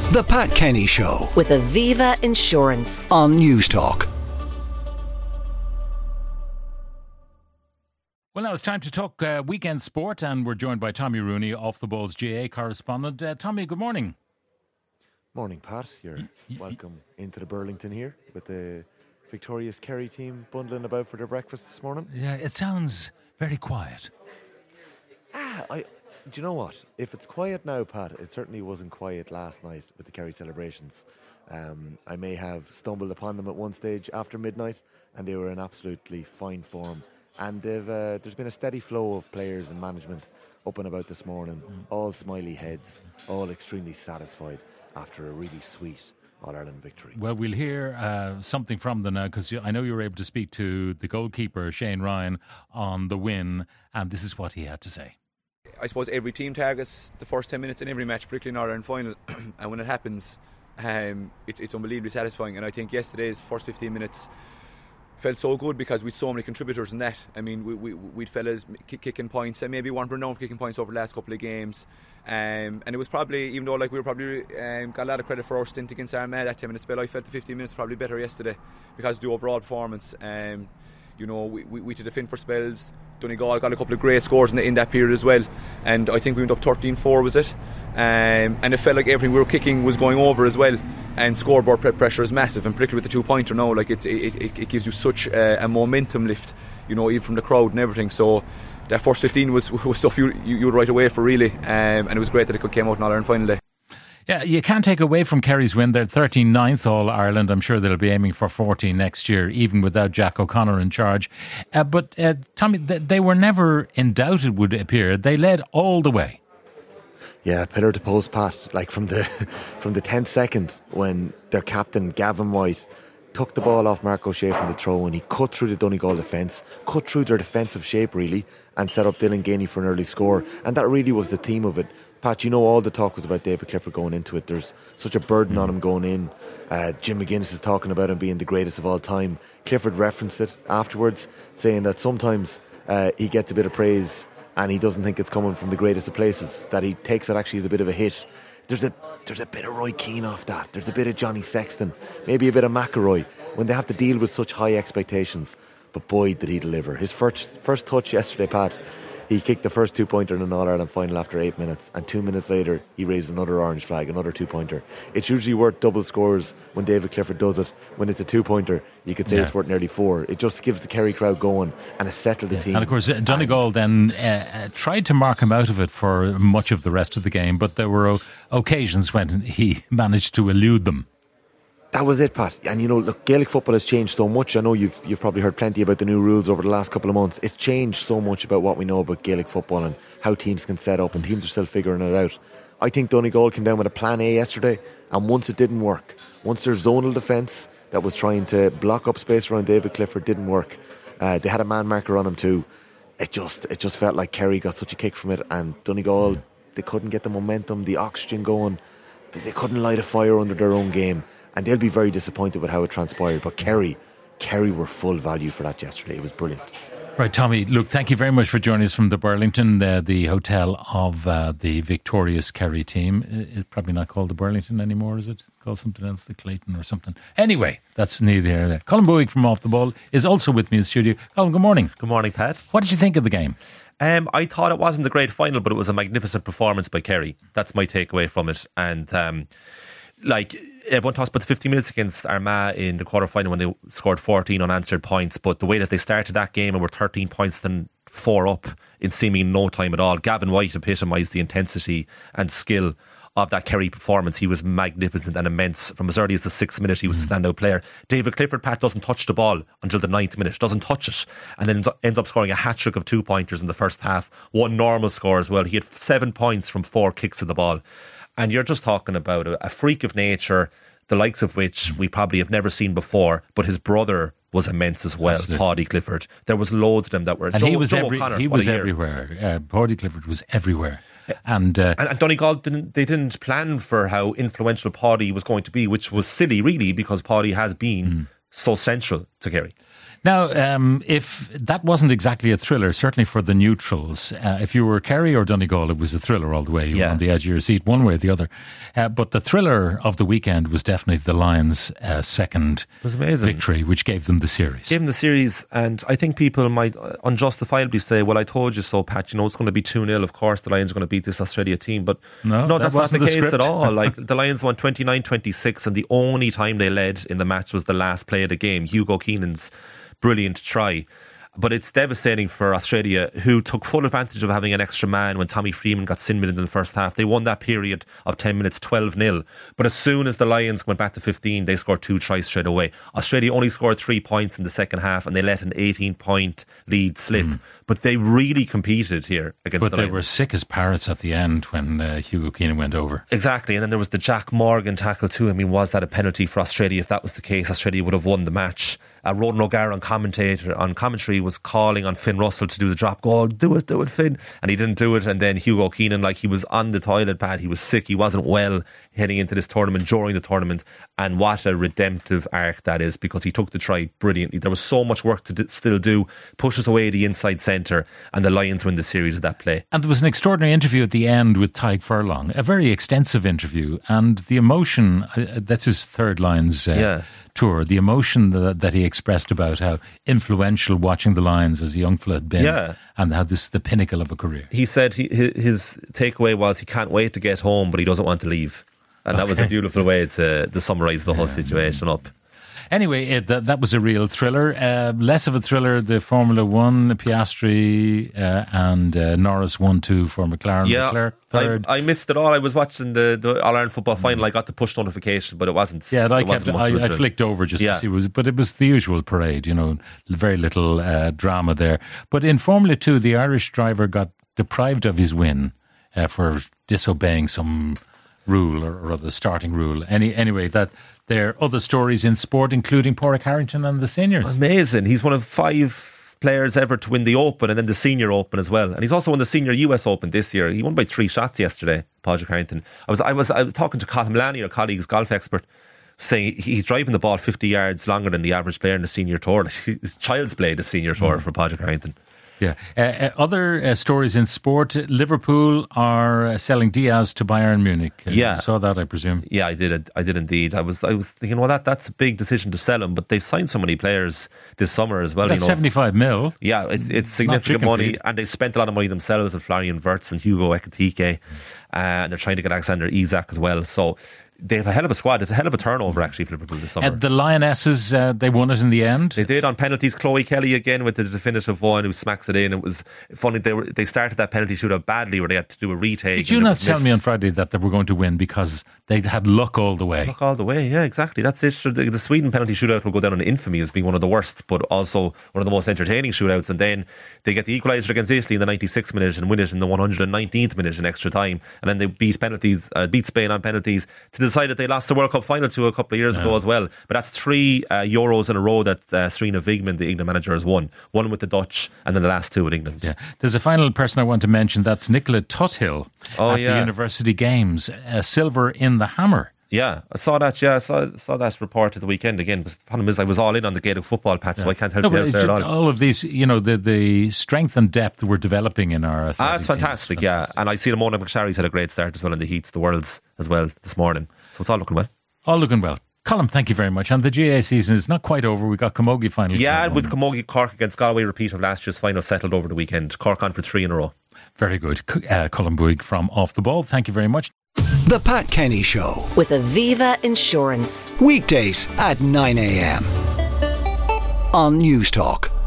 The Pat Kenny Show with Aviva Insurance on Newstalk. Well, now it's time to talk weekend sport, and we're joined by Tommy Rooney, Off the Ball's GA correspondent. Tommy, good morning. Morning, Pat. You're welcome into the Burlington here with the victorious Kerry team bundling about for their breakfast this morning. Yeah, it sounds very quiet. Do you know what? If it's quiet now, Pat, it certainly wasn't quiet last night with the Kerry celebrations. I may have stumbled upon them at one stage after midnight, and they were in absolutely fine form. And there's been a steady flow of players and management up and about this morning, all smiley heads, all extremely satisfied after a really sweet All-Ireland victory. Well, we'll hear something from them now, because I know you were able to speak to the goalkeeper, Shane Ryan, on the win, and this is what he had to say. I suppose every team targets the first 10 minutes in every match, particularly in All-Ireland final, and when it happens, it's unbelievably satisfying. And I think yesterday's first 15 minutes felt so good because we'd so many contributors in that. I mean, we'd fellas kicking points, and maybe weren't renowned for kicking points over the last couple of games. And it was probably, even though we were probably got a lot of credit for our stint against Armagh that 10-minute spell, I felt the 15 minutes probably better yesterday because of the overall performance. We did defend for spells. Donegal got a couple of great scores in that period as well, and I think we went up 13-4, was it? And it felt like everything we were kicking was going over as well. And scoreboard pressure is massive, and particularly with the 2-pointer now, it gives you such a momentum lift, even from the crowd and everything. So that first 15 was stuff you right away for, really, and it was great that it came out in All-Ireland final day. Yeah, you can't take away from Kerry's win. They're 39th All-Ireland. I'm sure they'll be aiming for 14 next year, even without Jack O'Connor in charge. But Tommy, they were never in doubt, it would appear. They led all the way. Yeah, pillar to post, Pat. Like from the 10th second when their captain, Gavin White, took the ball off Mark O'Shea from the throw, and he cut through the Donegal defence, cut through their defensive shape, really, and set up Dylan Gainey for an early score. And that really was the theme of it. Pat, all the talk was about David Clifford going into it. There's such a burden on him going in. Jim McGuinness is talking about him being the greatest of all time. Clifford referenced it afterwards, saying that sometimes he gets a bit of praise and he doesn't think it's coming from the greatest of places, that he takes it actually as a bit of a hit. There's a bit of Roy Keane off that. There's a bit of Johnny Sexton, maybe a bit of McElroy, when they have to deal with such high expectations. But boy, did he deliver. His first touch yesterday, Pat, he kicked the first 2-pointer in an All-Ireland final after 8 minutes, and 2 minutes later he raised another orange flag, another 2-pointer. It's usually worth double scores when David Clifford does it. When it's a 2-pointer, you could say it's worth nearly 4. It just gives the Kerry crowd going, and it settled the team. And of course Donegal then tried to mark him out of it for much of the rest of the game, but there were occasions when he managed to elude them. That was it, Pat. And look, Gaelic football has changed so much. I know you've probably heard plenty about the new rules over the last couple of months. It's changed so much about what we know about Gaelic football and how teams can set up, and teams are still figuring it out. I think Donegal came down with a plan A yesterday, and once it didn't work, once their zonal defence that was trying to block up space around David Clifford didn't work, they had a man marker on him too. It just felt like Kerry got such a kick from it, and Donegal, they couldn't get the momentum, the oxygen going. They couldn't light a fire under their own game. And they'll be very disappointed with how it transpired. But Kerry were full value for that yesterday. It was brilliant. Right, Tommy, look, thank you very much for joining us from the Burlington, the hotel of the victorious Kerry team. It's probably not called the Burlington anymore, is it? It's called something else, the Clayton or something. Anyway, that's neither here nor there. Colin Bowick from Off the Ball is also with me in the studio. Colin, good morning. Good morning, Pat. What did you think of the game? I thought it wasn't the great final, but it was a magnificent performance by Kerry. That's my takeaway from it. And everyone talks about the 50 minutes against Armagh in the quarter-final when they scored 14 unanswered points, but the way that they started that game and were 13 points then 4 up in seeming no time at all. Gavin White epitomised the intensity and skill of that Kerry performance. He was magnificent and immense. From as early as the 6th minute, he was a standout player. David Clifford, Pat, doesn't touch the ball until the 9th minute, doesn't touch it, and then ends up scoring a hat-trick of 2-pointers in the first half. One normal score as well. He had 7 points from 4 kicks of the ball. And you're just talking about a freak of nature, the likes of which we probably have never seen before, but his brother was immense as well, Paudie Clifford. There was loads of them that were... And he was everywhere. Paudie Clifford was everywhere. And Donegal didn't plan for how influential Paudie was going to be, which was silly, really, because Paudie has been so central to Kerry. Now, if that wasn't exactly a thriller, certainly for the neutrals, if you were Kerry or Donegal, it was a thriller all the way. You were on the edge of your seat, one way or the other. But the thriller of the weekend was definitely the Lions' second victory, which gave them the series. And I think people might unjustifiably say, well, I told you so, Pat, it's going to be 2-0. Of course, the Lions are going to beat this Australia team. But no, that's not the case at all. Like, the Lions won 29-26, and the only time they led in the match was the last play of the game, Hugo Keenan's brilliant try. But it's devastating for Australia, who took full advantage of having an extra man when Tommy Freeman got sin-mined in the first half. They won that period of 10 minutes 12-0. But as soon as the Lions went back to 15, they scored 2 tries straight away. Australia only scored 3 points in the second half, and they let an 18-point lead slip. But they really competed here against the Lions. But they were sick as parrots at the end when Hugo Keenan went over. Exactly. And then there was the Jack Morgan tackle too. I mean, was that a penalty for Australia? If that was the case, Australia would have won the match. Ronan O'Gara on commentary was calling on Finn Russell to do the drop goal. Do it, Finn. And he didn't do it. And then Hugo Keenan, like, he was on the toilet pad. He was sick. He wasn't well heading into this tournament, during the tournament. And what a redemptive arc that is, because he took the try brilliantly. There was so much work to still do. Pushes away the inside centre, and the Lions win the series with that play. And there was an extraordinary interview at the end with Tadhg Furlong, a very extensive interview. And the emotion, that's his third Lions tour, the emotion that he expressed about how influential watching the Lions as a young fella had been, and how this is the pinnacle of a career. He said his takeaway was he can't wait to get home, but he doesn't want to leave. And that was a beautiful way to summarise the whole situation up. Anyway, that was a real thriller. Less of a thriller, the Formula 1, Piastri and Norris 1-2 for McLaren. Leclerc third. I missed it all. I was watching the All-Ireland football final. I got the push notification, but it wasn't. Yeah, I flicked over just to see. But it was the usual parade, very little drama there. But in Formula 2, the Irish driver got deprived of his win for disobeying some rule or the starting rule. Anyway, there are other stories in sport, including Pádraig Harrington and the seniors. Amazing. He's one of 5 players ever to win the Open and then the Senior Open as well. And he's also won the Senior US Open this year. He won by 3 shots yesterday, Pádraig Harrington. I was talking to Colin Mullaney, our colleague's golf expert, saying he's driving the ball 50 yards longer than the average player in the Senior Tour. It's child's play, the Senior Tour for Pádraig Harrington. Yeah. Other stories in sport. Liverpool are selling Diaz to Bayern Munich. You saw that, I presume. Yeah, I did indeed. I was thinking, well, that's a big decision to sell him, but they've signed so many players this summer as well. That's 75 mil. Yeah, it's significant money, and they spent a lot of money themselves with Florian Wirtz and Hugo Ekitike, and they're trying to get Alexander Isak as well. So they have a hell of a squad. It's a hell of a turnover, actually, for Liverpool this summer. The Lionesses, they won it in the end. They did on penalties. Chloe Kelly again with the definitive one, who smacks it in. It was funny. They started that penalty shootout badly, where they had to do a retake. Did you not tell me on Friday that they were going to win because they had luck all the way? Luck all the way, yeah, exactly. That's it. The Sweden penalty shootout will go down in infamy as being one of the worst, but also one of the most entertaining shootouts. And then they get the equaliser against Italy in the 96th minute and win it in the 119th minute in extra time. And then they beat Spain on penalties to decide that they lost the World Cup final to a couple of years ago as well. But that's 3 Euros in a row that Serena Wigman, the England manager, has won. One with the Dutch and then the last 2 with England. Yeah. There's a final person I want to mention. That's Nicola Tuthill at the University Games. Silver in the hammer. Yeah, I saw that. Yeah, I saw that report at the weekend again. But the problem is, I was all in on the Gaelic football, Pat, so I can't help you out there at all. All of these, the strength and depth we're developing in our athletics. It's fantastic, yeah. And I see Mona McSharry's had a great start as well in the heats, the Worlds as well this morning. So it's all looking well. All looking well. Colin, thank you very much. And the GAA season is not quite over. We got Camogie final. Yeah, with Camogie, Cork against Galway, repeat of last year's final settled over the weekend. Cork on for 3 in a row. Very good. Colin Bouygues from Off the Ball. Thank you very much. The Pat Kenny Show. With Aviva Insurance. Weekdays at 9 a.m. on News Talk.